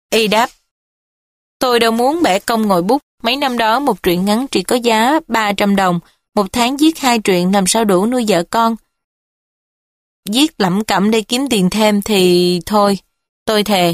Y đáp, tôi đâu muốn bẻ công ngồi bút, mấy năm đó một truyện ngắn chỉ có giá 300 đồng, một tháng viết 2 truyện làm sao đủ nuôi vợ con. Viết lẩm cẩm để kiếm tiền thêm thì thôi, tôi thề.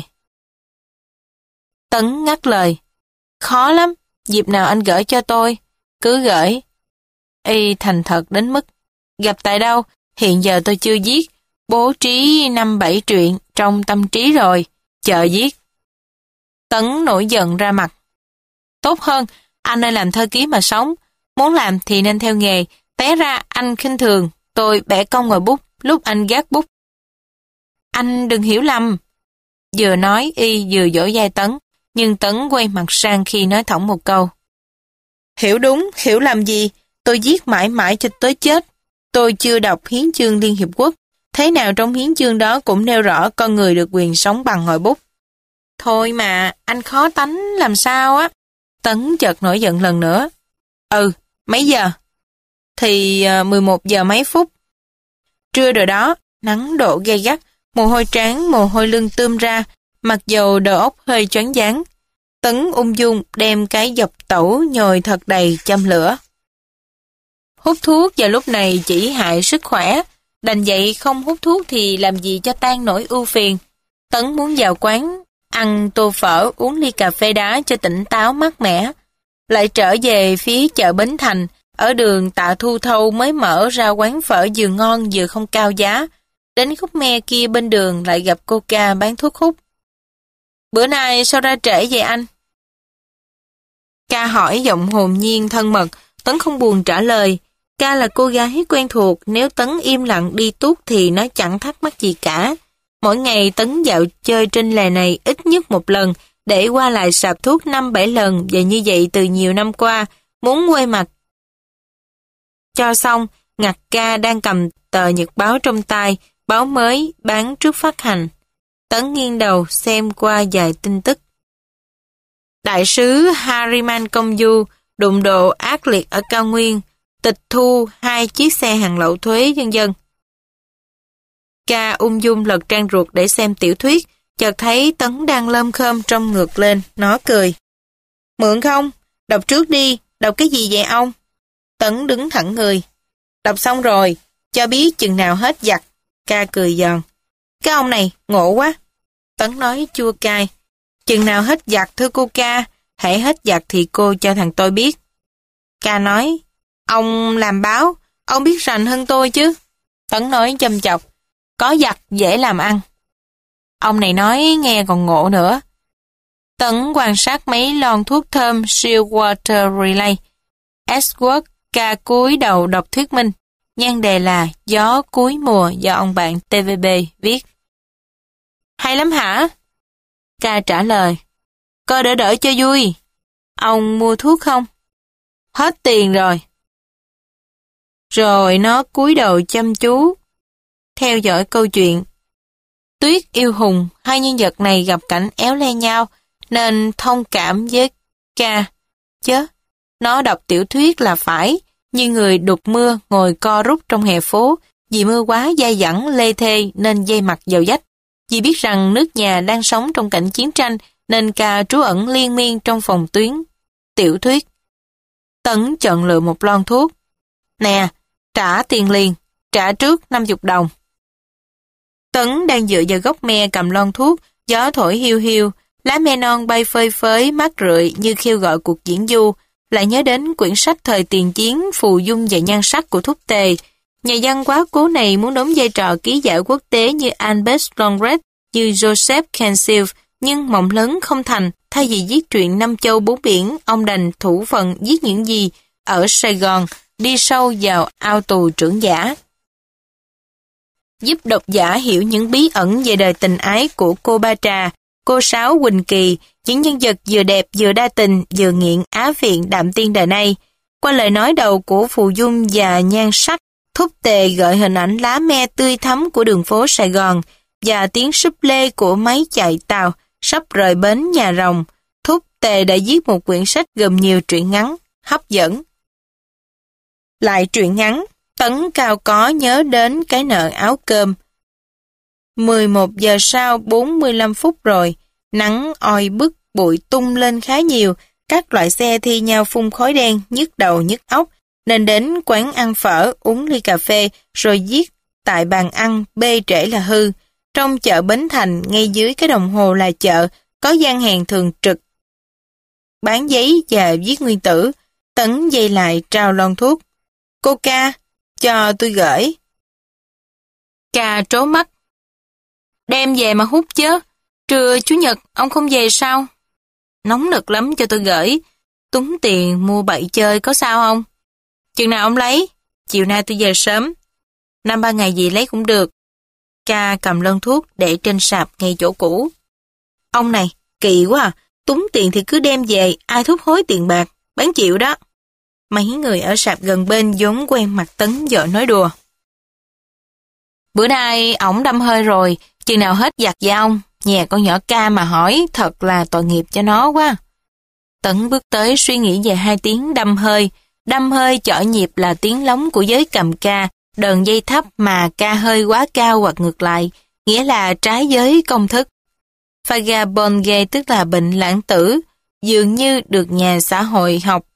Tấn ngắt lời, khó lắm, dịp nào anh gửi cho tôi, cứ gửi. Y thành thật đến mức, gặp tại đâu, hiện giờ tôi chưa viết, bố trí 5-7 truyện trong tâm trí rồi, chờ viết. Tấn nổi giận ra mặt. Tốt hơn, anh nên làm thơ ký mà sống, muốn làm thì nên theo nghề, té ra anh khinh thường, tôi bẻ công ngồi bút, lúc anh gác bút. Anh đừng hiểu lầm. Vừa nói Y vừa dỗ vai Tấn, nhưng Tấn quay mặt sang khi nói thõng một câu. Hiểu đúng, hiểu làm gì, tôi viết mãi mãi cho tới chết. Tôi chưa đọc hiến chương Liên Hiệp Quốc, thế nào trong hiến chương đó cũng nêu rõ con người được quyền sống bằng ngòi bút. Thôi mà, anh khó tánh làm sao á. Tấn chợt nổi giận lần nữa. Mấy giờ? Thì 11 giờ mấy phút. Trưa rồi đó, nắng độ gay gắt, mồ hôi trán, mồ hôi lưng tươm ra, mặc dầu đầu óc hơi choáng váng. Tấn ung dung đem cái dọc tẩu nhồi thật đầy châm lửa. Hút thuốc vào lúc này chỉ hại sức khỏe, đành vậy không hút thuốc thì làm gì cho tan nỗi ưu phiền. Tấn muốn vào quán, ăn tô phở, uống ly cà phê đá cho tỉnh táo mát mẻ. Lại trở về phía chợ Bến Thành, ở đường Tạ Thu Thâu mới mở ra quán phở vừa ngon vừa không cao giá. Đến khúc me kia bên đường lại gặp cô Ca bán thuốc hút. Bữa nay sao ra trễ vậy anh? Ca hỏi giọng hồn nhiên thân mật, Tấn không buồn trả lời. Ca là cô gái quen thuộc, nếu Tấn im lặng đi tuốt thì nó chẳng thắc mắc gì cả. Mỗi ngày Tấn dạo chơi trên lề này ít nhất một lần, để qua lại sạp thuốc 5-7 lần, và như vậy từ nhiều năm qua, muốn quay mặt. Cho xong, ngặt Ca đang cầm tờ nhật báo trong tay, báo mới bán trước phát hành. Tấn nghiêng đầu xem qua vài tin tức. Đại sứ Hariman Công Du đụng độ ác liệt ở cao nguyên, tịch thu 2 chiếc xe hàng lậu thuế vân vân. Ca ung dung lật trang ruột để xem tiểu thuyết, chợt thấy Tấn đang lơm khơm trông ngược lên, nó cười. Mượn không? Đọc trước đi, đọc cái gì vậy ông? Tấn đứng thẳng người. Đọc xong rồi, cho biết chừng nào hết giặt. Ca cười giòn. Cái ông này, ngộ quá. Tấn nói chua cay. Chừng nào hết giặt thưa cô Ca, hãy hết giặt thì cô cho thằng tôi biết. Ca nói, ông làm báo, ông biết rành hơn tôi chứ. Tấn nói châm chọc, có giặt dễ làm ăn. Ông này nói nghe còn ngộ nữa. Tấn quan sát mấy lon thuốc thơm Shearwater Relay. Edward Ca cúi đầu đọc thuyết minh. Nhan đề là Gió cuối mùa do ông bạn TVB viết. Hay lắm hả? Ca trả lời. Coi đỡ đỡ cho vui. Ông mua thuốc không? Hết tiền rồi. Rồi nó cúi đầu chăm chú, theo dõi câu chuyện. Tuyết yêu Hùng, hai nhân vật này gặp cảnh éo le nhau, nên thông cảm với Ca. Chớ, nó đọc tiểu thuyết là phải, như người đục mưa ngồi co rút trong hè phố, vì mưa quá dai dẳng lê thê nên dây mặt vào vách. Vì biết rằng nước nhà đang sống trong cảnh chiến tranh, nên Ca trú ẩn liên miên trong phòng tuyến. Tiểu thuyết. Tấn chọn lựa một lon thuốc. Nè, trả tiền liền, trả trước 50 đồng. Tấn đang dựa vào gốc me cầm lon thuốc, gió thổi hiu hiu, lá me non bay phơi phới mát rượi như kêu gọi cuộc diễn du, lại nhớ đến quyển sách thời tiền chiến phù dung và nhan sắc của Thúc Tề. Nhà văn quá cố này muốn đóng vai trò ký giả quốc tế như Albert Longred, như Joseph Cancel, nhưng mộng lớn không thành. Thay vì viết truyện năm châu bốn biển, ông đành thủ phận viết những gì ở Sài Gòn, đi sâu vào ao tù trưởng giả. Giúp độc giả hiểu những bí ẩn về đời tình ái của cô Ba Trà, cô Sáu Quỳnh Kỳ, những nhân vật vừa đẹp vừa đa tình, vừa nghiện á phiện đạm tiên đời nay. Qua lời nói đầu của phù dung và nhan sắc, Thúc Tề gợi hình ảnh lá me tươi thắm của đường phố Sài Gòn và tiếng súp lê của máy chạy tàu sắp rời bến Nhà Rồng. Thúc Tề đã viết một quyển sách gồm nhiều truyện ngắn, hấp dẫn. Lại truyện ngắn, Tấn cao có nhớ đến cái nợ áo cơm. 11 giờ sau 45 phút rồi, Nắng oi bức, bụi tung lên khá nhiều, các loại xe thi nhau phun khói đen, nhức đầu nhức óc, nên đến quán ăn phở, uống ly cà phê, rồi viết tại bàn ăn, bê trễ là hư. Trong chợ Bến Thành, ngay dưới cái đồng hồ là chợ, có gian hàng thường trực. Bán giấy và viết nguyên tử, Tấn dây lại trao lon thuốc. Cô ca, cho tôi gửi. Ca trố mắt. Đem về mà hút chứ. Trưa Chủ nhật ông không về sao? Nóng nực lắm cho tôi gửi. Túng tiền mua bậy chơi có sao không? Chừng nào ông lấy? Chiều nay tôi về sớm. 5-3 ngày gì lấy cũng được. Ca cầm lon thuốc để trên sạp ngay chỗ cũ. Ông này, kỳ quá à. Túng tiền thì cứ đem về, ai thúc hối tiền bạc, bán chịu đó. Mấy người ở sạp gần bên vốn quen mặt Tấn vợ nói đùa. Bữa nay ổng đâm hơi rồi, chừng nào hết giặt với ông, nhà con nhỏ Ca mà hỏi thật là tội nghiệp cho nó quá. Tấn bước tới suy nghĩ về 2 tiếng đâm hơi chở nhịp là tiếng lóng của giới cầm ca, đờn dây thấp mà ca hơi quá cao hoặc ngược lại, nghĩa là trái giới công thức. Vagabond tức là bệnh lãng tử, dường như được nhà xã hội học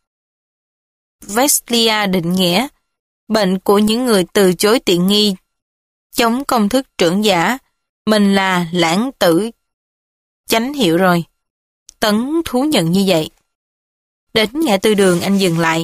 Westlia định nghĩa, bệnh của những người từ chối tiện nghi, chống công thức trưởng giả, mình là lãng tử. Chánh hiệu rồi. Tấn thú nhận như vậy. Đến ngã tư đường anh dừng lại.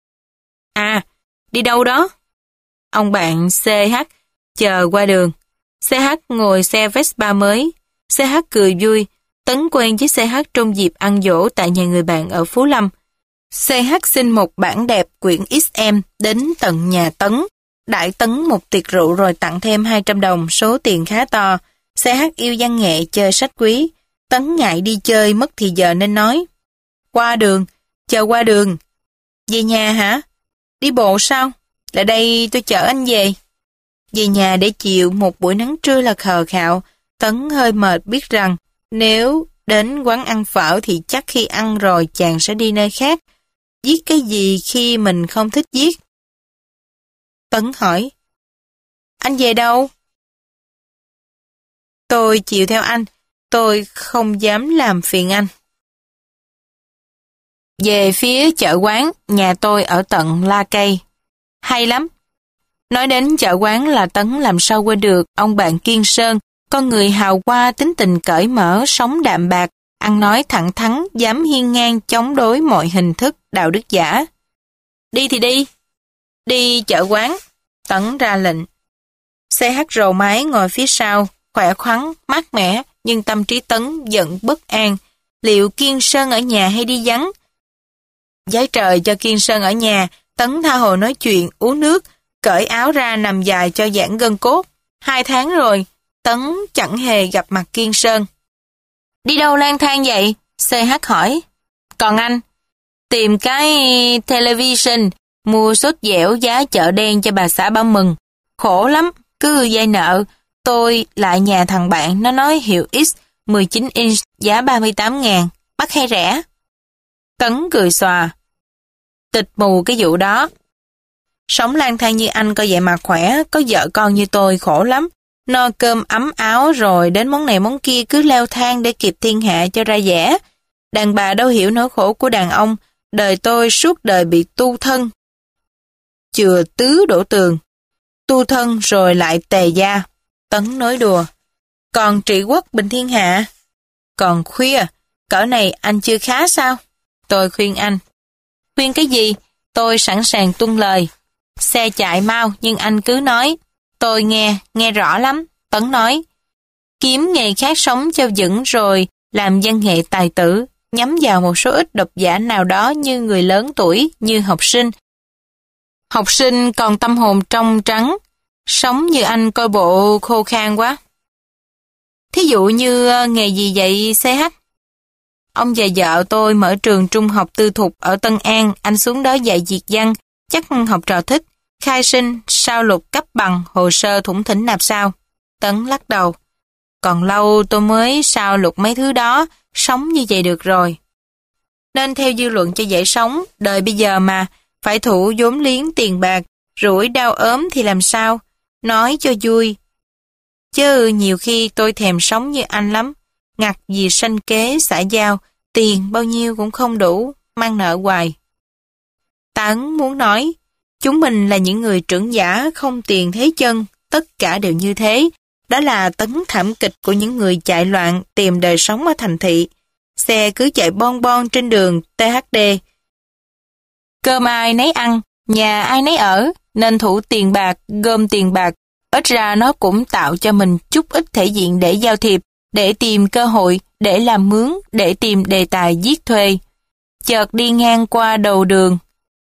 À, đi đâu đó? Ông bạn CH chờ qua đường. CH ngồi xe Vespa mới. CH cười vui. Tấn quen với CH trong dịp ăn giỗ tại nhà người bạn ở Phú Lâm. CH xin một bản đẹp quyển XM đến tận nhà Tấn. Đãi Tấn một tiệc rượu rồi tặng thêm 200 đồng, số tiền khá to. CH yêu văn nghệ chơi sách quý. Tấn ngại đi chơi mất thì giờ nên nói. Qua đường, chờ qua đường. Về nhà hả? Đi bộ sao? Lại đây tôi chở anh về. Về nhà để chịu một buổi nắng trưa là khờ khạo. Tấn hơi mệt biết rằng nếu đến quán ăn phở thì chắc khi ăn rồi chàng sẽ đi nơi khác. Viết cái gì khi mình không thích viết? Tấn hỏi. Anh về đâu? Tôi chịu theo anh. Tôi không dám làm phiền anh. Về phía chợ quán, nhà tôi ở tận La Cây. Hay lắm. Nói đến chợ quán là Tấn làm sao quên được ông bạn Kiên Sơn, con người hào hoa tính tình cởi mở, sống đạm bạc, ăn nói thẳng thắn, dám hiên ngang chống đối mọi hình thức đạo đức giả. Đi thì đi. Đi chợ quán. Tấn ra lệnh. CH rồ máy ngồi phía sau, khỏe khoắn, mát mẻ, nhưng tâm trí Tấn giận bất an. Liệu Kiên Sơn ở nhà hay đi vắng? Giái trời cho Kiên Sơn ở nhà, Tấn tha hồ nói chuyện, uống nước, cởi áo ra nằm dài cho giãn gân cốt. 2 tháng rồi, Tấn chẳng hề gặp mặt Kiên Sơn. Đi đâu lang thang vậy? CH hỏi. Còn anh? Tìm cái television, mua sốt dẻo giá chợ đen cho bà xã Ba Mừng. Khổ lắm, cứ vay nợ. Tôi lại nhà thằng bạn, nó nói hiệu X 19 inch giá 38.000, mắc hay rẻ? Tấn cười xòa. Tịch mù cái vụ đó. Sống lang thang như anh coi vậy mà khỏe, có vợ con như tôi khổ lắm. No cơm ấm áo rồi đến món này món kia cứ leo thang để kịp thiên hạ cho ra vẻ. Đàn bà đâu hiểu nỗi khổ của đàn ông, đời tôi suốt đời bị tu thân. Chừa tứ đổ tường. Tu thân rồi lại tề gia. Tấn nói đùa. Còn trị quốc bình thiên hạ? Còn khuya, cỡ này anh chưa khá sao? Tôi khuyên anh. Khuyên cái gì? Tôi sẵn sàng tuân lời. Xe chạy mau nhưng anh cứ nói. Tôi nghe rõ lắm. Tấn nói. Kiếm nghề khác sống cho vững rồi làm văn nghệ tài tử, nhắm vào một số ít độc giả nào đó như người lớn tuổi, như học sinh. Học sinh còn tâm hồn trong trắng, sống như anh coi bộ khô khan quá. Thí dụ như nghề gì vậy CH? Ông và vợ tôi mở trường trung học tư thục ở Tân An, anh xuống đó dạy việt văn, chắc học trò thích. Khai sinh, sao lục cấp bằng, hồ sơ thủng thỉnh nạp sao? Tấn lắc đầu. Còn lâu tôi mới sao lục mấy thứ đó, sống như vậy được rồi. Nên theo dư luận cho dễ sống, đời bây giờ mà, phải thủ vốn liếng tiền bạc, rủi đau ốm thì làm sao? Nói cho vui. Chứ nhiều khi tôi thèm sống như anh lắm. ngặt vì sanh kế xã giao, tiền bao nhiêu cũng không đủ, mang nợ hoài. Tấn muốn nói, chúng mình là những người trưởng giả không tiền thế chân, tất cả đều như thế. Đó là tấn thảm kịch của những người chạy loạn tìm đời sống ở thành thị. Xe cứ chạy bon bon trên đường THD. Cơm ai nấy ăn, nhà ai nấy ở, nên thủ tiền bạc, gom tiền bạc. Ít ra nó cũng tạo cho mình chút ít thể diện để giao thiệp, để tìm cơ hội, để làm mướn, để tìm đề tài giết thuê. Chợt đi ngang qua đầu đường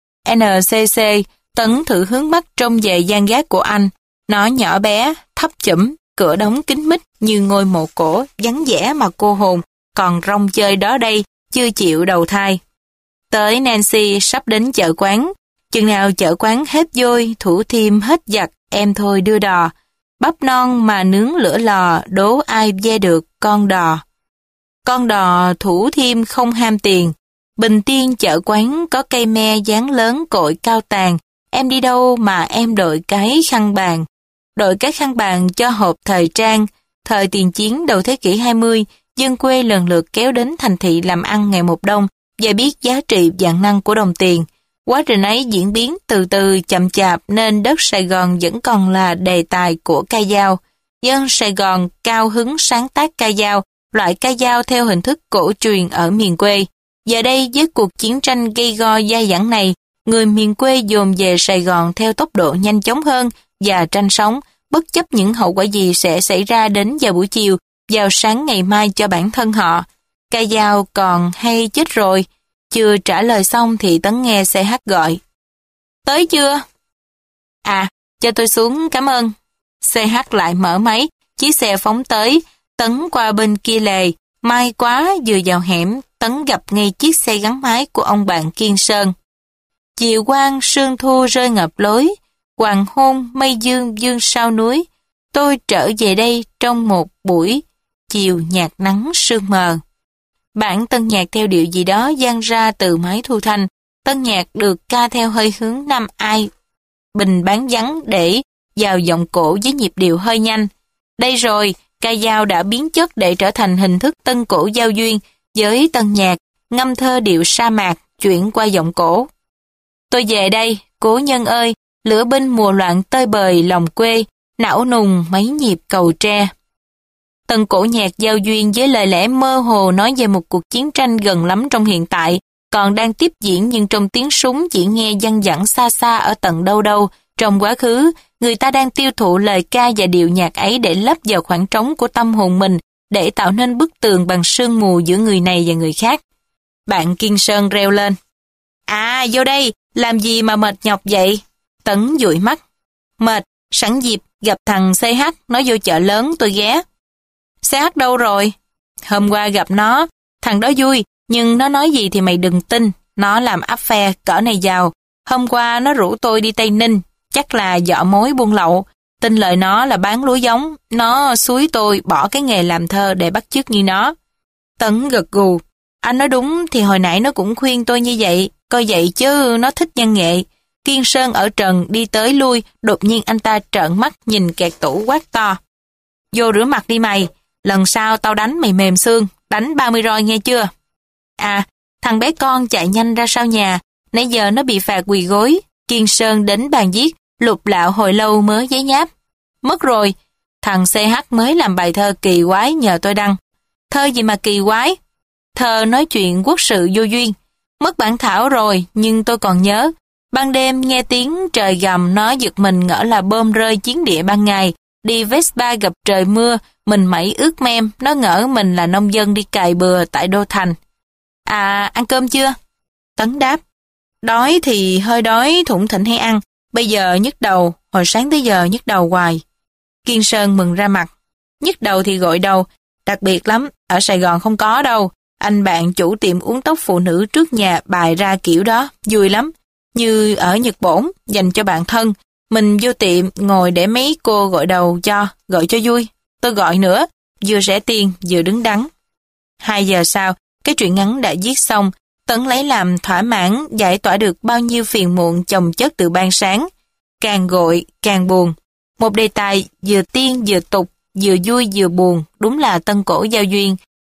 NCC, Tấn thử hướng mắt trông về gian gác của anh. Nó nhỏ bé, thấp chủm, cửa đóng kín mít như ngôi mộ cổ, vắng vẻ mà cô hồn, còn rong chơi đó đây, chưa chịu đầu thai. Tới Nancy sắp đến chợ quán, chừng nào chợ quán hết vôi, Thủ Thiêm hết giặt, em thôi đưa đò. Bắp non mà nướng lửa lò, đố ai ve được con đò. Con đò Thủ Thiêm không ham tiền. Bình Tiên chợ quán có cây me dáng lớn cội cao tàn, em đi đâu mà em đội cái khăn bàn. Đội cái khăn bàn cho hộp thời trang. Thời tiền chiến đầu thế kỷ 20, dân quê lần lượt kéo đến thành thị làm ăn ngày một đông và biết giá trị vạn năng của đồng tiền. Quá trình ấy diễn biến từ từ chậm chạp nên đất Sài Gòn vẫn còn là đề tài của ca dao. Dân Sài Gòn cao hứng sáng tác ca dao, loại ca dao theo hình thức cổ truyền ở miền quê. Giờ đây với cuộc chiến tranh gây go dai dẳng này, người miền quê dồn về Sài Gòn theo tốc độ nhanh chóng hơn và tranh sống, bất chấp những hậu quả gì sẽ xảy ra đến vào buổi chiều, vào sáng ngày mai cho bản thân họ. Ca dao còn hay chết rồi. Chưa trả lời xong thì Tấn nghe CH gọi. Tới chưa? À, cho tôi xuống cảm ơn. CH lại mở máy, chiếc xe phóng tới, Tấn qua bên kia lề. May quá vừa vào hẻm, Tấn gặp ngay chiếc xe gắn máy của ông bạn Kiên Sơn. Chiều quang sương thu rơi ngập lối, hoàng hôn mây dương dương sau núi. Tôi trở về đây trong một buổi chiều nhạt nắng sương mờ. Bản tân nhạc theo điệu gì đó vang ra từ máy thu thanh. Tân nhạc được ca theo hơi hướng Nam Ai, bình bán vắng để vào giọng cổ với nhịp điệu hơi nhanh. Đây rồi, ca dao đã biến chất để trở thành hình thức tân cổ giao duyên với tân nhạc, ngâm thơ điệu sa mạc chuyển qua giọng cổ. Tôi về đây, cố nhân ơi, lửa binh mùa loạn tơi bời lòng quê, não nùng mấy nhịp cầu tre. Tân cổ nhạc giao duyên với lời lẽ mơ hồ nói về một cuộc chiến tranh gần lắm trong hiện tại, còn đang tiếp diễn nhưng trong tiếng súng chỉ nghe văng vẳng xa xa ở tận đâu đâu. Trong quá khứ, người ta đang tiêu thụ lời ca và điệu nhạc ấy để lấp vào khoảng trống của tâm hồn mình, để tạo nên bức tường bằng sương mù giữa người này và người khác. Bạn Kiên Sơn reo lên. À, vô đây, làm gì mà mệt nhọc vậy? Tấn dụi mắt. Mệt, sẵn dịp, gặp thằng CH, nó vô chợ lớn tôi ghé. CH đâu rồi? Hôm qua gặp nó, thằng đó vui, nhưng nó nói gì thì mày đừng tin, nó làm áp phe cỡ này giàu. Hôm qua nó rủ tôi đi Tây Ninh, chắc là dọ mối buôn lậu. Tin lời nó là bán lúa giống, nó xúi tôi bỏ cái nghề làm thơ để bắt chước như nó. Tấn gật gù, anh nói đúng thì hồi nãy nó cũng khuyên tôi như vậy, coi vậy chứ nó thích văn nghệ. Kiên Sơn ở trần đi tới lui, đột nhiên anh ta trợn mắt nhìn kẹt tủ quát to. Vô rửa mặt đi mày, lần sau tao đánh mày mềm xương, đánh 30 roi nghe chưa? À, thằng bé con chạy nhanh ra sau nhà, nãy giờ nó bị phạt quỳ gối. Kiên Sơn đến bàn viết, lục lạo hồi lâu mới giấy nháp. Mất rồi, thằng CH mới làm bài thơ kỳ quái nhờ tôi đăng. Thơ gì mà kỳ quái? Thơ nói chuyện quốc sự vô duyên. Mất bản thảo rồi, nhưng tôi còn nhớ. Ban đêm nghe tiếng trời gầm nó giật mình ngỡ là bom rơi chiến địa ban ngày. Đi Vespa gặp trời mưa, mình mẩy ướt mem, nó ngỡ mình là nông dân đi cày bừa tại Đô Thành. À, ăn cơm chưa? Tấn đáp. Đói thì hơi đói, thủng thỉnh hay ăn. Bây giờ nhức đầu, hồi sáng tới giờ nhức đầu hoài. Kiên Sơn mừng ra mặt. Nhức đầu thì gội đầu, đặc biệt lắm, ở Sài Gòn không có đâu. Anh bạn chủ tiệm uống tóc phụ nữ trước nhà bày ra kiểu đó, vui lắm. Như ở Nhật Bổn, dành cho bạn thân. Mình vô tiệm ngồi để mấy cô gội đầu cho, gọi cho vui. Tôi gọi nữa, vừa rẻ tiền vừa đứng đắn. 2 giờ sau, cái truyện ngắn đã viết xong. Tấn lấy làm thỏa mãn, giải tỏa được bao nhiêu phiền muộn chồng chất từ ban sáng. Càng gội, càng buồn. Một đề tài vừa tiên vừa tục, vừa vui vừa buồn, đúng là tân cổ giao duyên.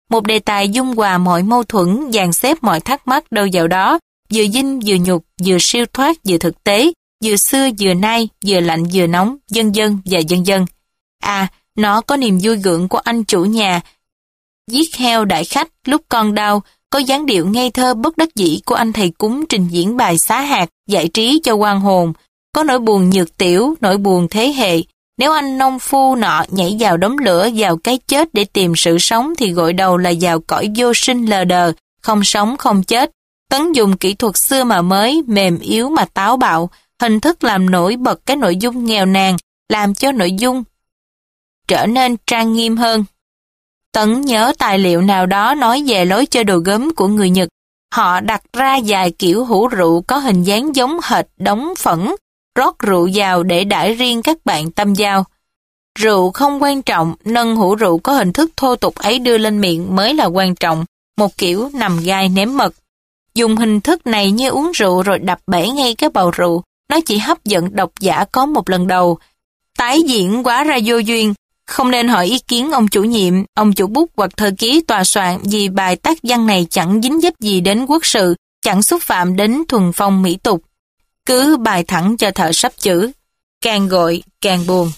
một đề tài dung hòa mọi mâu thuẫn, dàn xếp mọi thắc mắc đâu vào đó, vừa dinh vừa nhục, vừa siêu thoát vừa thực tế, vừa xưa vừa nay, vừa lạnh vừa nóng, vân vân và vân vân. À, nó có niềm vui gượng của anh chủ nhà, giết heo đại khách lúc con đau, có dáng điệu ngây thơ bất đắc dĩ của anh thầy cúng trình diễn bài xá hạt, giải trí cho oan hồn, có nỗi buồn nhược tiểu, nỗi buồn thế hệ. Nếu anh nông phu nọ nhảy vào đống lửa, vào cái chết để tìm sự sống thì gội đầu là vào cõi vô sinh lờ đờ, không sống không chết. Tấn dùng kỹ thuật xưa mà mới, mềm yếu mà táo bạo, hình thức làm nổi bật cái nội dung nghèo nàn, làm cho nội dung trở nên trang nghiêm hơn. Tấn nhớ tài liệu nào đó nói về lối chơi đồ gốm của người Nhật. Họ đặt ra vài kiểu hũ rượu có hình dáng giống hệt đống phẫn, rót rượu vào để đãi riêng các bạn tâm giao. Rượu không quan trọng, nâng hũ rượu có hình thức thô tục ấy đưa lên miệng mới là quan trọng, một kiểu nằm gai nếm mật. Dùng hình thức này như uống rượu rồi đập bể ngay cái bầu rượu, nó chỉ hấp dẫn độc giả có một lần đầu. Tái diễn quá ra vô duyên, không nên hỏi ý kiến ông chủ nhiệm, ông chủ bút hoặc thư ký tòa soạn vì bài tác văn này chẳng dính dấp gì đến quốc sự, chẳng xúc phạm đến thuần phong mỹ tục. Cứ bài thẳng cho thợ sắp chữ, càng gội càng buồn.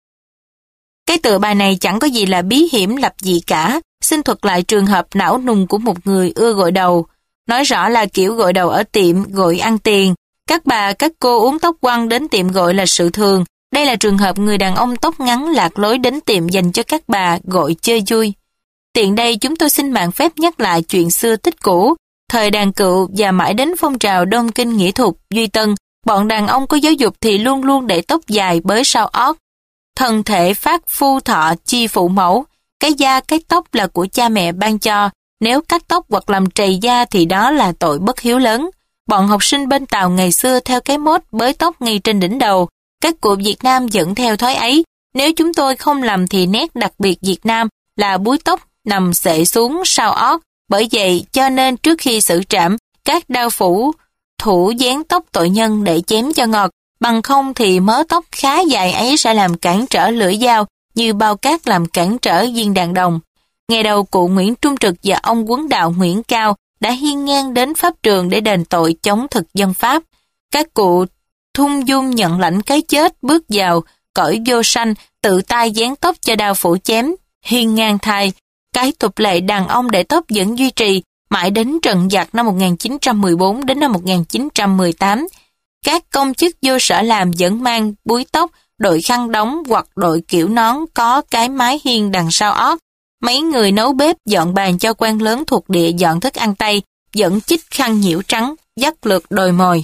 Cái tựa bài này chẳng có gì là bí hiểm lập dị cả, xin thuật lại trường hợp não nùng của một người ưa gội đầu. Nói rõ là kiểu gội đầu ở tiệm, gội ăn tiền. Các bà, các cô uống tóc quăng đến tiệm gội là sự thường. Đây là trường hợp người đàn ông tóc ngắn lạc lối đến tiệm dành cho các bà gội chơi vui. Tiện đây chúng tôi xin mạng phép nhắc lại chuyện xưa tích cũ. Thời đàn cựu và mãi đến phong trào Đông Kinh Nghĩa Thục, Duy Tân, bọn đàn ông có giáo dục thì luôn luôn để tóc dài bới sau ót. Thân thể phát phu thọ chi phụ mẫu, cái da cái tóc là của cha mẹ ban cho, nếu cắt tóc hoặc làm trầy da thì đó là tội bất hiếu lớn. Bọn học sinh bên Tàu ngày xưa theo cái mốt bới tóc ngay trên đỉnh đầu, các cụ Việt Nam vẫn theo thói ấy, nếu chúng tôi không làm thì nét đặc biệt Việt Nam là búi tóc nằm xệ xuống sau ót, bởi vậy cho nên trước khi xử trảm, các đao phủ thủ dán tóc tội nhân để chém cho ngọt, bằng không thì mớ tóc khá dài ấy sẽ làm cản trở lưỡi dao như bao cát làm cản trở viên đàn đồng. Ngày đầu cụ Nguyễn Trung Trực và ông Quấn Đạo Nguyễn Cao đã hiên ngang đến pháp trường để đền tội chống thực dân Pháp. Các cụ thung dung nhận lãnh cái chết, bước vào cõi vô sanh, tự tay dán tóc cho đao phủ chém, hiên ngang thay. Cái tục lệ đàn ông để tóc vẫn duy trì mãi đến trận giặc năm 1914 đến năm 1918. Các công chức vô sở làm vẫn mang búi tóc, đội khăn đóng hoặc đội kiểu nón có cái mái hiên đằng sau ót. Mấy người nấu bếp dọn bàn cho quan lớn thuộc địa dọn thức ăn Tây, vẫn chích khăn nhiễu trắng, dắt lượt đồi mồi.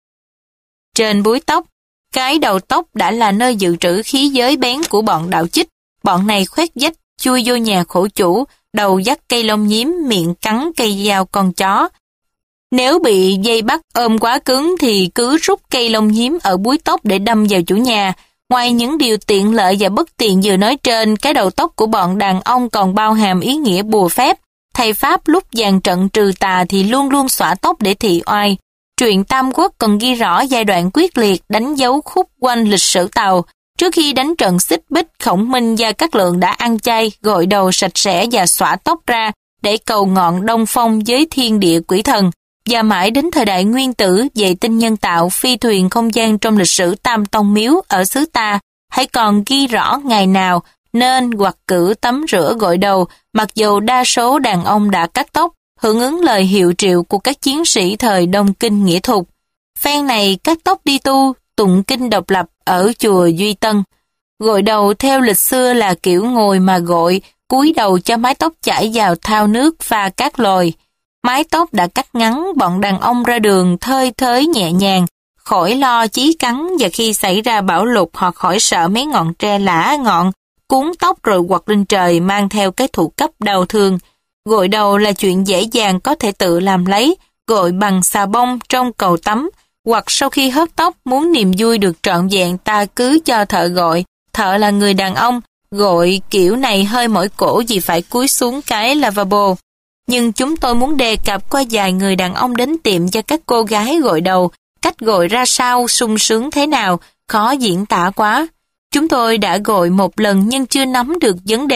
Trên búi tóc, cái đầu tóc đã là nơi dự trữ khí giới bén của bọn đạo chích. Bọn này khoét vách, chui vô nhà khổ chủ, đầu dắt cây lông nhím, miệng cắn cây dao con chó. Nếu bị dây bắt ôm quá cứng thì cứ rút cây lông nhím ở búi tóc để đâm vào chủ nhà. Ngoài những điều tiện lợi và bất tiện vừa nói trên, cái đầu tóc của bọn đàn ông còn bao hàm ý nghĩa bùa phép. Thầy Pháp lúc dàn trận trừ tà thì luôn luôn xõa tóc để thị oai. Truyện Tam Quốc còn ghi rõ giai đoạn quyết liệt đánh dấu khúc quanh lịch sử Tàu. Trước khi đánh trận Xích Bích, Khổng Minh và Cát Lượng đã ăn chay, gội đầu sạch sẽ và xõa tóc ra để cầu ngọn đông phong với thiên địa quỷ thần. Và mãi đến thời đại Nguyên Tử, vệ tinh nhân tạo phi thuyền không gian trong lịch sử Tam Tông Miếu ở xứ ta, hãy còn ghi rõ ngày nào nên hoặc cử tắm rửa gội đầu, mặc dù đa số đàn ông đã cắt tóc, hưởng ứng lời hiệu triệu của các chiến sĩ thời Đông Kinh Nghĩa Thục. Phen này cắt tóc đi tu, tụng kinh độc lập ở chùa Duy Tân. Gội đầu theo lịch xưa là kiểu ngồi mà gội, cúi đầu cho mái tóc chảy vào thao nước pha cát lồi. Mái tóc đã cắt ngắn, bọn đàn ông ra đường thơi thới nhẹ nhàng, khỏi lo chí cắn, và khi xảy ra bão lụt họ khỏi sợ mấy ngọn tre lã ngọn, cuốn tóc rồi quật lên trời mang theo cái thụ cấp đau thương. Gội đầu là chuyện dễ dàng có thể tự làm lấy, gội bằng xà bông trong cầu tắm, hoặc sau khi hớt tóc muốn niềm vui được trọn vẹn ta cứ cho thợ gội. Thợ là người đàn ông, gội kiểu này hơi mỏi cổ vì phải cúi xuống cái lavabo. Nhưng chúng tôi muốn đề cập qua vài người đàn ông đến tiệm cho các cô gái gội đầu, cách gội ra sao, sung sướng thế nào, khó diễn tả quá. Chúng tôi đã gội một lần nhưng chưa nắm được vấn đề,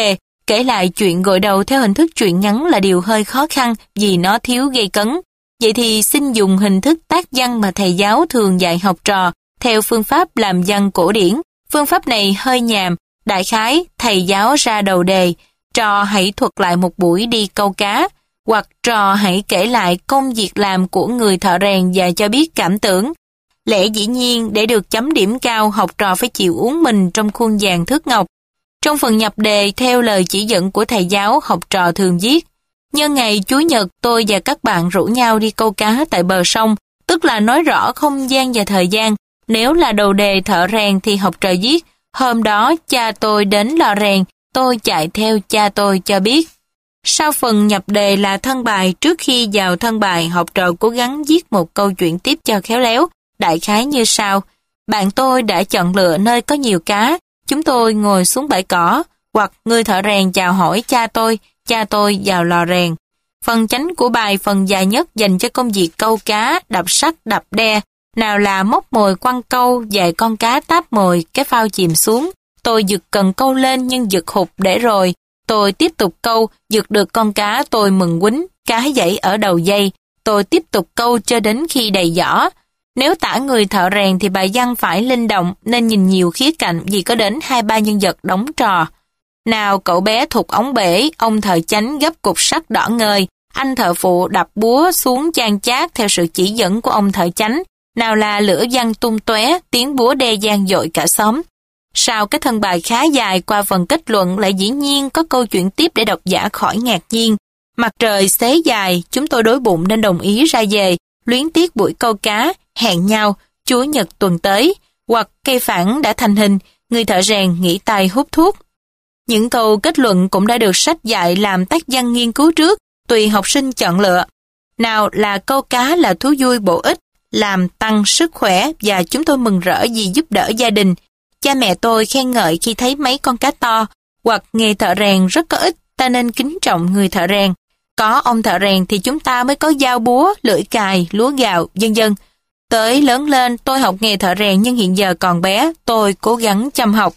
Kể lại chuyện gội đầu theo hình thức truyện ngắn là điều hơi khó khăn vì nó thiếu gây cấn. Vậy thì xin dùng hình thức tác văn mà thầy giáo thường dạy học trò theo phương pháp làm văn cổ điển. Phương pháp này hơi nhàm, đại khái thầy giáo ra đầu đề, trò hãy thuật lại một buổi đi câu cá, hoặc trò hãy kể lại công việc làm của người thợ rèn và cho biết cảm tưởng. Lẽ dĩ nhiên để được chấm điểm cao, học trò phải chịu uống mình trong khuôn vàng thước ngọc. Trong phần nhập đề theo lời chỉ dẫn của thầy giáo, học trò thường viết: nhân ngày Chủ nhật tôi và các bạn rủ nhau đi câu cá tại bờ sông, tức là nói rõ không gian và thời gian. Nếu là đầu đề thợ rèn thì học trò viết: hôm đó cha tôi đến lò rèn, tôi chạy theo cha tôi cho biết. Sau phần nhập đề là thân bài, trước khi vào thân bài, học trò cố gắng viết một câu chuyện tiếp cho khéo léo, đại khái như sau: bạn tôi đã chọn lựa nơi có nhiều cá, chúng tôi ngồi xuống bãi cỏ, hoặc người thợ rèn chào hỏi cha tôi vào lò rèn. Phần chánh của bài, phần dài nhất dành cho công việc câu cá, đập sắt, đập đe, nào là móc mồi quăng câu, vài con cá táp mồi, cái phao chìm xuống, tôi giật cần câu lên nhưng giật hụt để rồi, tôi tiếp tục câu, giật được con cá tôi mừng quýnh, cá dãy ở đầu dây, tôi tiếp tục câu cho đến khi đầy giỏ. Nếu tả người thợ rèn thì bài văn phải linh động nên nhìn nhiều khía cạnh vì có đến 2-3 nhân vật đóng trò. Nào cậu bé thụt ống bể, ông thợ chánh gấp cục sắt đỏ ngời, anh thợ phụ đập búa xuống chan chát theo sự chỉ dẫn của ông thợ chánh. Nào là lửa văng tung tóe, tiếng búa đe vang dội cả xóm. Sau cái thân bài khá dài, qua phần kết luận lại dĩ nhiên có câu chuyện tiếp để độc giả khỏi ngạc nhiên. Mặt trời xế dài, chúng tôi đói bụng nên đồng ý ra về, luyến tiếc buổi câu cá, hẹn nhau, Chủ nhật tuần tới, hoặc cây phản đã thành hình, người thợ rèn nghỉ tay hút thuốc. Những câu kết luận cũng đã được sách dạy làm tác văn nghiên cứu trước, tùy học sinh chọn lựa. Nào là câu cá là thú vui bổ ích, làm tăng sức khỏe và chúng tôi mừng rỡ vì giúp đỡ gia đình. Cha mẹ tôi khen ngợi khi thấy mấy con cá to, hoặc nghề thợ rèn rất có ích, ta nên kính trọng người thợ rèn. Có ông thợ rèn thì chúng ta mới có dao búa, lưỡi cài, lúa gạo, vân vân. Tới lớn lên tôi học nghề thợ rèn nhưng hiện giờ còn bé, tôi cố gắng chăm học.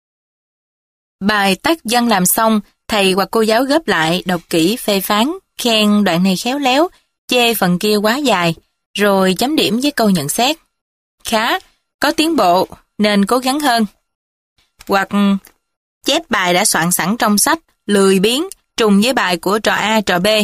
Bài tác văn làm xong, thầy hoặc cô giáo gấp lại, đọc kỹ, phê phán, khen đoạn này khéo léo, chê phần kia quá dài, rồi chấm điểm với câu nhận xét. Khá, có tiến bộ, nên cố gắng hơn. Hoặc chép bài đã soạn sẵn trong sách, lười biếng, trùng với bài của trò A, trò B.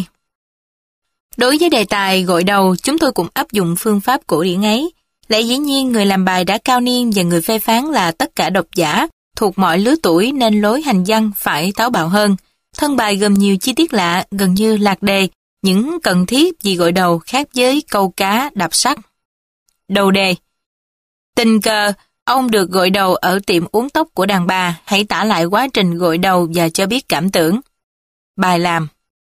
Đối với đề tài gội đầu, chúng tôi cũng áp dụng phương pháp cổ điển ấy. Lẽ dĩ nhiên người làm bài đã cao niên và người phê phán là tất cả độc giả, thuộc mọi lứa tuổi nên lối hành văn phải táo bạo hơn. Thân bài gồm nhiều chi tiết lạ, gần như lạc đề, những cần thiết vì gội đầu khác với câu cá, đập sắt. Đầu đề: tình cờ, ông được gội đầu ở tiệm uống tóc của đàn bà, hãy tả lại quá trình gội đầu và cho biết cảm tưởng. Bài làm: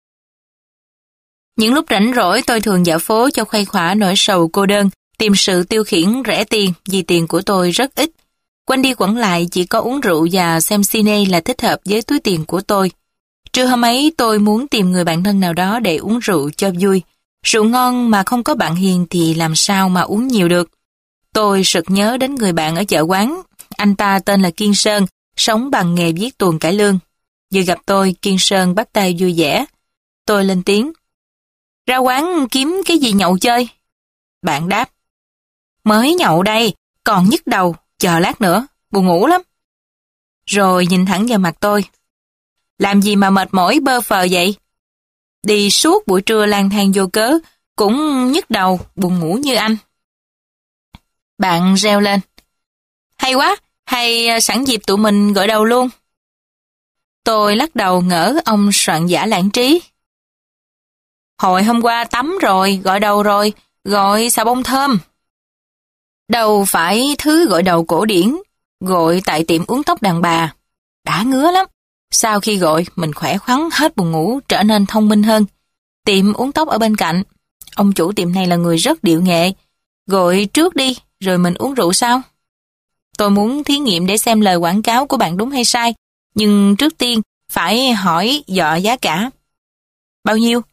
những lúc rảnh rỗi tôi thường dạo phố cho khuây khỏa nỗi sầu cô đơn, tìm sự tiêu khiển rẻ tiền vì tiền của tôi rất ít. Quanh đi quẩn lại chỉ có uống rượu và xem cine là thích hợp với túi tiền của tôi. Trưa hôm ấy tôi muốn tìm người bạn thân nào đó để uống rượu cho vui. Rượu ngon mà không có bạn hiền thì làm sao mà uống nhiều được. Tôi sực nhớ đến người bạn ở chợ quán. Anh ta tên là Kiên Sơn, sống bằng nghề viết tuồng cải lương. Vừa gặp tôi, Kiên Sơn bắt tay vui vẻ. Tôi lên tiếng: ra quán kiếm cái gì nhậu chơi? Bạn đáp: mới nhậu đây, còn nhức đầu, chờ lát nữa, buồn ngủ lắm. Rồi nhìn thẳng vào mặt tôi: làm gì mà mệt mỏi bơ phờ vậy? Đi suốt buổi trưa lang thang vô cớ, cũng nhức đầu, buồn ngủ như anh. Bạn reo lên: hay quá, hay sẵn dịp tụi mình gội đầu luôn. Tôi lắc đầu ngỡ ông soạn giả lãng trí. Hồi hôm qua tắm rồi, gội đầu rồi, gọi xà bông thơm. Đâu phải thứ gội đầu cổ điển, gội tại tiệm uống tóc đàn bà. Đã ngứa lắm. Sau khi gội, mình khỏe khoắn, hết buồn ngủ, trở nên thông minh hơn. Tiệm uống tóc ở bên cạnh. Ông chủ tiệm này là người rất điệu nghệ. Gội trước đi, rồi mình uống rượu sau. Tôi muốn thí nghiệm để xem lời quảng cáo của bạn đúng hay sai, nhưng trước tiên phải hỏi dọ giá cả. Bao nhiêu?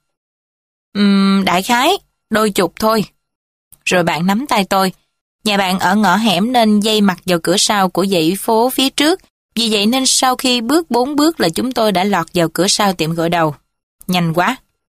Đại khái, đôi chục thôi. Rồi bạn nắm tay tôi. Nhà bạn ở ngõ hẻm nên dây mặt vào cửa sau của dãy phố phía trước, Vì vậy nên sau khi bước 4 bước là chúng tôi đã lọt vào cửa sau tiệm gội đầu. Nhanh quá.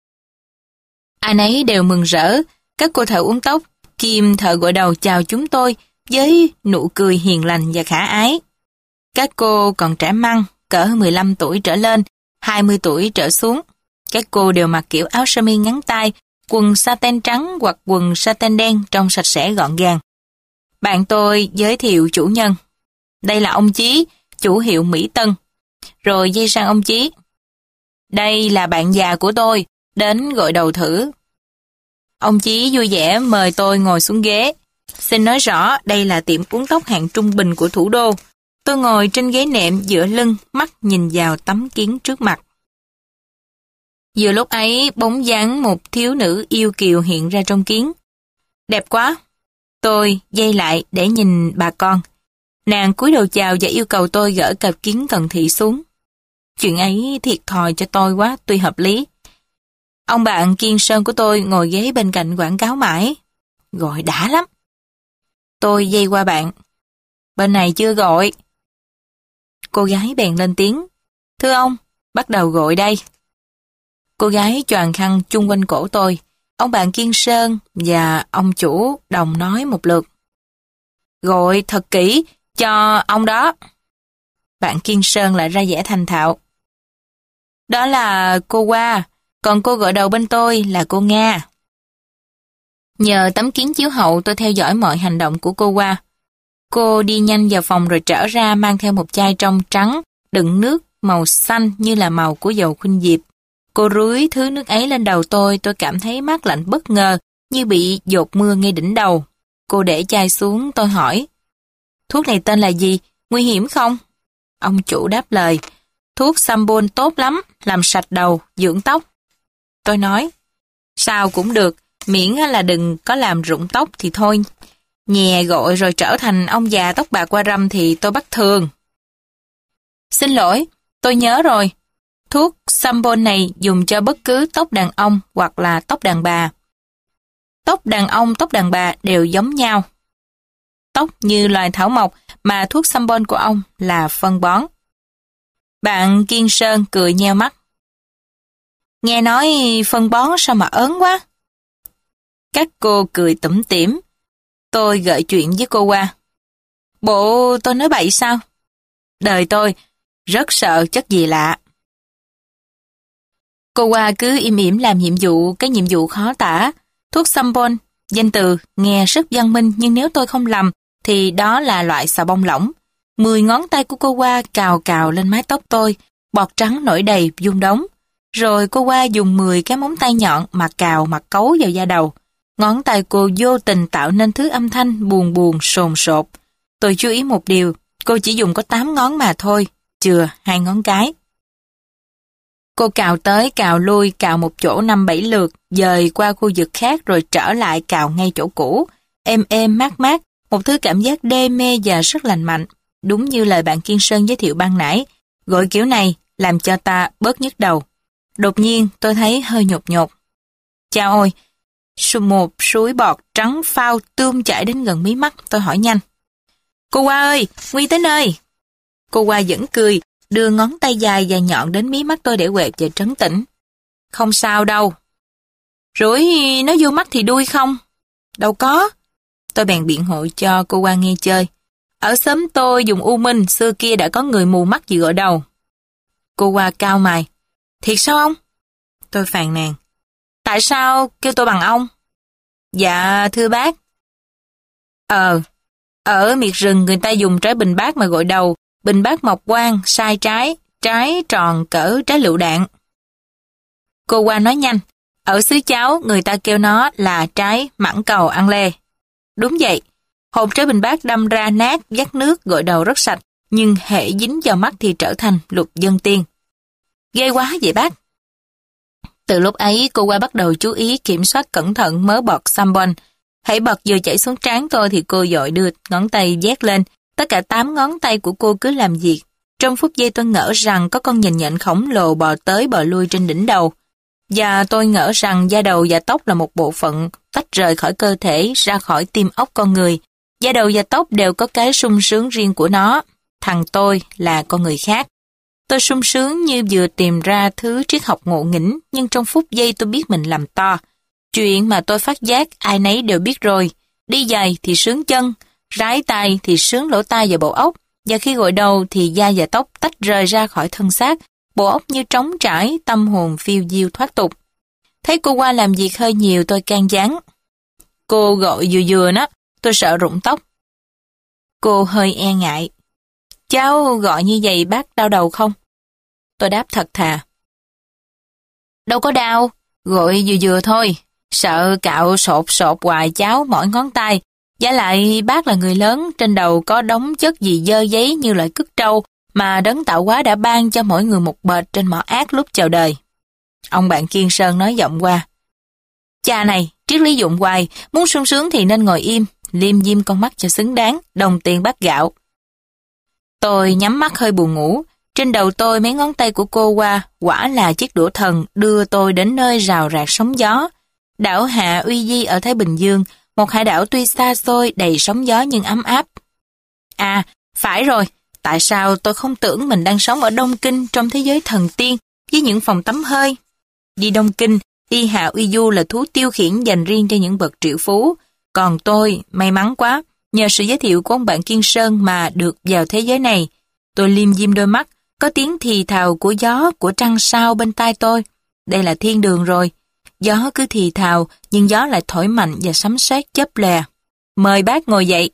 Ai nấy đều mừng rỡ, các cô thợ uốn tóc, kiêm thợ gội đầu chào chúng tôi với nụ cười hiền lành và khả ái. Các cô còn trẻ măng, cỡ 15 tuổi trở lên, 20 tuổi trở xuống. Các cô đều mặc kiểu áo sơ mi ngắn tay, quần sa-ten trắng hoặc quần sa-ten đen trông sạch sẽ gọn gàng. Bạn tôi giới thiệu chủ nhân. Đây là ông Chí, chủ hiệu Mỹ Tân. Rồi dây sang ông Chí. Đây là bạn già của tôi, đến gội đầu thử. Ông Chí vui vẻ mời tôi ngồi xuống ghế. Xin nói rõ đây là tiệm uốn tóc hạng trung bình của thủ đô. Tôi ngồi trên ghế nệm dựa lưng, mắt nhìn vào tấm kiến trước mặt. Vừa lúc ấy, bóng dáng một thiếu nữ yêu kiều hiện ra trong kiến. Đẹp quá. Tôi giây lại để nhìn bà con. Nàng cúi đầu chào và yêu cầu tôi gỡ cặp kiến cận thị xuống. Chuyện ấy thiệt thòi cho tôi quá, tuy hợp lý. Ông bạn Kiên Sơn của tôi ngồi ghế bên cạnh quảng cáo mãi. Gọi đã lắm. Tôi dây qua bạn. Bên này chưa gọi. Cô gái bèn lên tiếng. Thưa ông, bắt đầu gọi đây. Cô gái choàng khăn chung quanh cổ tôi. Ông bạn Kiên Sơn và ông chủ đồng nói một lượt. Gọi thật kỹ cho ông đó. Bạn Kiên Sơn lại ra vẻ thành thạo. Đó là cô Hoa, còn cô gội đầu bên tôi là cô Nga. Nhờ tấm kiến chiếu hậu tôi theo dõi mọi hành động của cô Hoa. Cô đi nhanh vào phòng rồi trở ra mang theo một chai trong trắng, đựng nước màu xanh như là màu của dầu khuynh diệp. Cô rúi thứ nước ấy lên đầu tôi cảm thấy mát lạnh bất ngờ, như bị dột mưa ngay đỉnh đầu. Cô để chai xuống, tôi hỏi. Thuốc này tên là gì? Nguy hiểm không? Ông chủ đáp lời. Thuốc Sambon tốt lắm, làm sạch đầu, dưỡng tóc. Tôi nói. Sao cũng được, miễn là đừng có làm rụng tóc thì thôi. Nhè gội rồi trở thành ông già tóc bạc qua râm thì tôi bắt thường. Xin lỗi, tôi nhớ rồi. Thuốc Sambon này dùng cho bất cứ tóc đàn ông hoặc là tóc đàn bà. Tóc đàn ông, tóc đàn bà đều giống nhau. Tóc như loài thảo mộc mà thuốc Sambon của ông là phân bón. Bạn Kiên Sơn cười nheo mắt. Nghe nói phân bón sao mà ớn quá. Các cô cười tủm tỉm. Tôi gợi chuyện với cô Hoa. Bộ tôi nói bậy sao? Đời tôi rất sợ chất gì lạ. Cô Hoa cứ im ỉm làm nhiệm vụ, cái nhiệm vụ khó tả. Thuốc Sambon, danh từ nghe rất văn minh nhưng nếu tôi không lầm thì đó là loại xà bông lỏng. 10 ngón tay của cô Hoa cào cào lên mái tóc tôi, bọt trắng nổi đầy dung đống. Rồi cô Hoa dùng 10 cái móng tay nhọn mà cào mà cấu vào da đầu. Ngón tay cô vô tình tạo nên thứ âm thanh buồn buồn sồn sột. Tôi chú ý một điều, cô chỉ dùng có 8 ngón mà thôi, chừa 2 ngón cái. Cô cào tới cào lui, cào một chỗ 5-7 lượt, dời qua khu vực khác rồi trở lại cào ngay chỗ cũ. Êm êm mát mát, một thứ cảm giác đê mê và rất lành mạnh. Đúng như lời bạn Kiên Sơn giới thiệu ban nãy, gội kiểu này làm cho ta bớt nhức đầu. Đột nhiên tôi thấy hơi nhột nhột. Chao ôi! Một suối bọt trắng phao tươm chảy đến gần mí mắt, tôi hỏi nhanh. Cô Hoa ơi! Nguy tới nơi! Cô Hoa vẫn cười, đưa ngón tay dài và nhọn đến mí mắt tôi để quẹt và trấn tĩnh. Không sao đâu. Rủi nó vô mắt thì đuôi không? Đâu có. Tôi bèn biện hộ cho cô Hoa nghe chơi. Ở xóm tôi dùng U Minh, xưa kia đã có người mù mắt gì gội đầu. Cô Hoa cau mày. Thiệt sao ông? Tôi phàn nàn. Tại sao kêu tôi bằng ông? Dạ thưa bác. Ở miệt rừng người ta dùng trái bình bát mà gội đầu. Bình bát mọc quang, sai trái, trái tròn cỡ trái lựu đạn. Cô Hoa nói nhanh. Ở xứ Cháo người ta kêu nó là trái mãng cầu ăn lê. Đúng vậy. Hột trái bình bát đâm ra nát, vắt nước, gội đầu rất sạch, nhưng hễ dính vào mắt thì trở thành lục dân tiên. Ghê quá vậy bác. Từ lúc ấy cô Hoa bắt đầu chú ý kiểm soát cẩn thận mớ bọt Sambon. Hãy bọt vừa chảy xuống trán tôi thì cô vội đưa ngón tay vét lên. Tất cả 8 ngón tay của cô cứ làm việc. Trong phút giây tôi ngỡ rằng có con nhện nhện khổng lồ bò tới bò lui trên đỉnh đầu. Và tôi ngỡ rằng da đầu và tóc là một bộ phận tách rời khỏi cơ thể, ra khỏi tim óc con người. Da đầu và tóc đều có cái sung sướng riêng của nó. thằng tôi là con người khác. Tôi sung sướng như vừa tìm ra thứ triết học ngộ nghĩnh, nhưng trong phút giây tôi biết mình làm to. Chuyện mà tôi phát giác ai nấy đều biết rồi. Đi giày thì sướng chân, rái tay thì sướng lỗ tai và bộ óc, và khi gội đầu thì da và tóc tách rời ra khỏi thân xác, bộ óc như trống trải, tâm hồn phiêu diêu thoát tục. Thấy cô qua làm việc hơi nhiều tôi can gián. Cô gọi vừa vừa đó, tôi sợ rụng tóc. Cô hơi e ngại. Cháu gọi như vậy bác đau đầu không? Tôi đáp thật thà. Đâu có đau, gọi vừa vừa thôi. Sợ cạo sột sột hoài cháu mỏi ngón tay. Giả lại bác là người lớn, trên đầu có đống chất gì dơ giấy như loại cứt trâu mà đấng tạo hóa đã ban cho mỗi người một bệt trên mỏ ác lúc chào đời. Ông bạn Kiên Sơn nói giọng qua. Cha này, triết lý dụng hoài, muốn sung sướng thì nên ngồi im, liêm diêm con mắt cho xứng đáng, đồng tiền bát gạo. Tôi nhắm mắt hơi buồn ngủ, trên đầu tôi mấy ngón tay của cô qua, quả là chiếc đũa thần đưa tôi đến nơi rào rạc sóng gió. Đảo Hạ Uy Di ở Thái Bình Dương, một hải đảo tuy xa xôi đầy sóng gió nhưng ấm áp. À, phải rồi, tại sao tôi không tưởng mình đang sống ở Đông Kinh trong thế giới thần tiên với những phòng tắm hơi? Đi Đông Kinh, đi Hạ Uy Du là thú tiêu khiển dành riêng cho những bậc triệu phú. Còn tôi, may mắn quá, nhờ sự giới thiệu của ông bạn Kiên Sơn mà được vào thế giới này. Tôi liêm diêm đôi mắt, có tiếng thì thào của gió, của trăng sao bên tai tôi. Đây là thiên đường rồi. Gió cứ thì thào, nhưng gió lại thổi mạnh và sấm sét chớp lè. Mời bác ngồi dậy.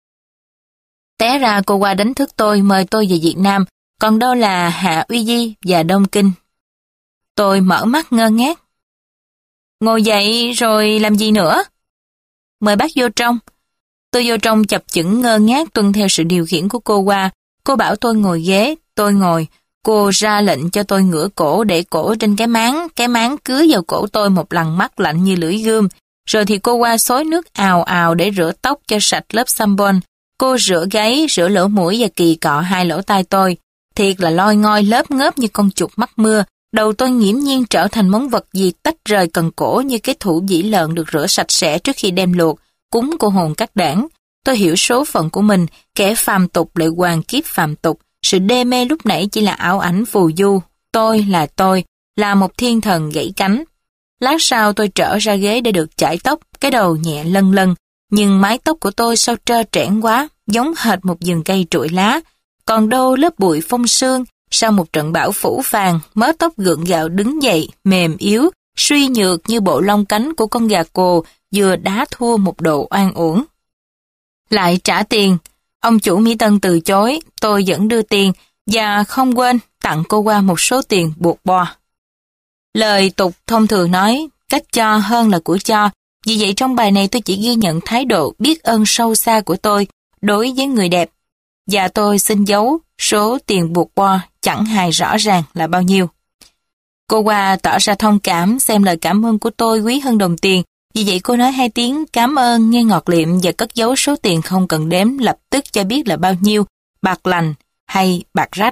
Té ra cô qua đánh thức tôi, mời tôi về Việt Nam, còn đâu là Hạ Uy Di và Đông Kinh. Tôi mở mắt ngơ ngác. Ngồi dậy rồi làm gì nữa? Mời bác vô trong. Tôi vô trong chập chững ngơ ngác tuân theo sự điều khiển của cô qua. Cô bảo tôi ngồi ghế, tôi ngồi. Cô ra lệnh cho tôi ngửa cổ để cổ trên cái máng cứa vào cổ tôi một lần mắt lạnh như lưỡi gươm. Rồi thì cô qua xối nước ào ào để rửa tóc cho sạch lớp xăm. Cô rửa gáy, rửa lỗ mũi và kỳ cọ hai lỗ tai tôi. Thiệt là loi ngoi lớp ngớp như con chuột mắc mưa. Đầu tôi nghiễm nhiên trở thành món vật gì tách rời cần cổ như cái thủ dĩ lợn được rửa sạch sẽ trước khi đem luộc, cúng cô hồn các đảng. Tôi hiểu số phận của mình, kẻ phàm tục lại hoàn kiếp phàm tục. Sự đê mê lúc nãy chỉ là ảo ảnh phù du. Tôi, là một thiên thần gãy cánh. Lát sau tôi trở ra ghế để được chải tóc, cái đầu nhẹ lân lân. Nhưng mái tóc của tôi sao trơ trẽn quá, giống hệt một vườn cây trụi lá. Còn đâu lớp bụi phong sương, sau một trận bão phủ phàng, mớ tóc gượng gạo đứng dậy, mềm yếu, suy nhược như bộ lông cánh của con gà cồ vừa đá thua một độ oan uổng. Lại trả tiền, ông chủ Mỹ Tân từ chối, tôi vẫn đưa tiền và không quên tặng cô qua một số tiền buộc bo. Lời tục thông thường nói, cách cho hơn là của cho, vì vậy trong bài này tôi chỉ ghi nhận thái độ biết ơn sâu xa của tôi đối với người đẹp. Và tôi xin giấu số tiền buộc bo chẳng hài rõ ràng là bao nhiêu. Cô qua tỏ ra thông cảm xem lời cảm ơn của tôi quý hơn đồng tiền, vì vậy cô nói 2 tiếng cảm ơn nghe ngọt liệm và cất giấu số tiền không cần đếm lập tức cho biết là bao nhiêu, bạc lành hay bạc rách.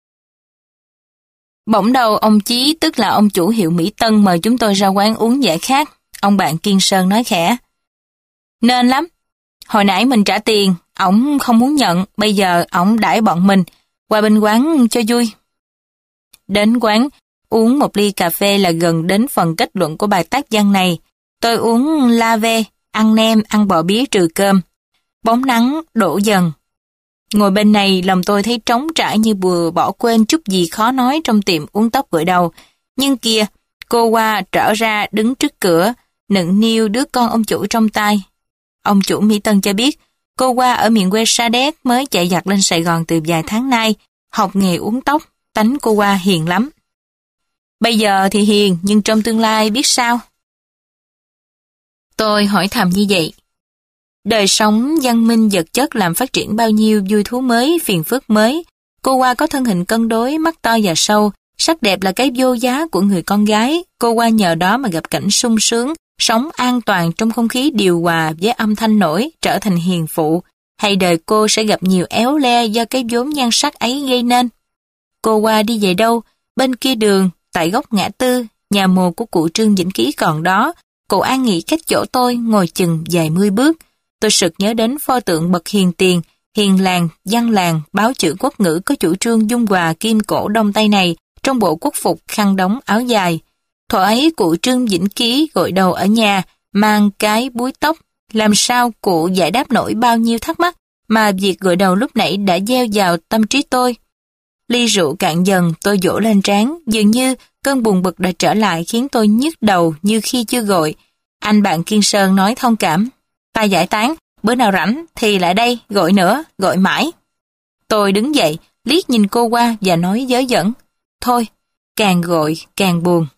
Bỗng đầu ông Chí tức là ông chủ hiệu Mỹ Tân mời chúng tôi ra quán uống giải khát. Ông bạn Kiên Sơn nói khẽ. Nên lắm. Hồi nãy mình trả tiền, ổng không muốn nhận, bây giờ ổng đãi bọn mình, qua bên quán cho vui. Đến quán, uống một ly cà phê là gần đến phần kết luận của bài tác văn này. Tôi uống la ve, ăn nem, ăn bò bía trừ cơm. Bóng nắng đổ dần. Ngồi bên này lòng tôi thấy trống trải như vừa bỏ quên chút gì khó nói trong tiệm uống tóc gội đầu. Nhưng kìa, cô qua trở ra đứng trước cửa, nựng niu đứa con ông chủ trong tay. Ông chủ Mỹ Tân cho biết, cô qua ở miền quê Sa Đéc mới chạy giặt lên Sài Gòn từ vài tháng nay, học nghề uống tóc, tánh cô qua hiền lắm. Bây giờ thì hiền, nhưng trong tương lai biết sao? Tôi hỏi thầm như vậy. Đời sống văn minh vật chất làm phát triển bao nhiêu vui thú mới, phiền phức mới. Cô qua có thân hình cân đối, mắt to và sâu, sắc đẹp là cái vô giá của người con gái. Cô qua nhờ đó mà gặp cảnh sung sướng, sống an toàn trong không khí điều hòa với âm thanh nổi, trở thành hiền phụ. Hay đời cô sẽ gặp nhiều éo le do cái vốn nhan sắc ấy gây nên. Cô qua đi về đâu? Bên kia đường, tại góc ngã tư, nhà mồ của cụ Trương Vĩnh Ký còn đó. Cụ an nghỉ cách chỗ tôi ngồi chừng vài mươi bước. Tôi sực nhớ đến pho tượng bậc hiền tiền, hiền làng, văn làng, báo chữ quốc ngữ có chủ trương dung hòa kim cổ đông tây này trong bộ quốc phục khăn đóng áo dài. Thuở ấy cụ Trương Vĩnh Ký gội đầu ở nhà, mang cái búi tóc. Làm sao cụ giải đáp nổi bao nhiêu thắc mắc mà việc gội đầu lúc nãy đã gieo vào tâm trí tôi. Ly rượu cạn dần, tôi vỗ lên trán, dường như cơn buồn bực đã trở lại khiến tôi nhức đầu như khi chưa gội. Anh bạn Kiên Sơn nói thông cảm, ta giải tán, bữa nào rảnh thì lại đây, gội nữa, gội mãi. Tôi đứng dậy, liếc nhìn cô qua và nói dớ dẫn, thôi, càng gội càng buồn.